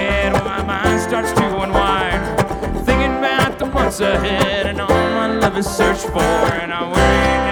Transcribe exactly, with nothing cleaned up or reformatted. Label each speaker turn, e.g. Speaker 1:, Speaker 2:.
Speaker 1: head when my mind starts to unwind, thinking about the months ahead and all my love is searched for, and I worry.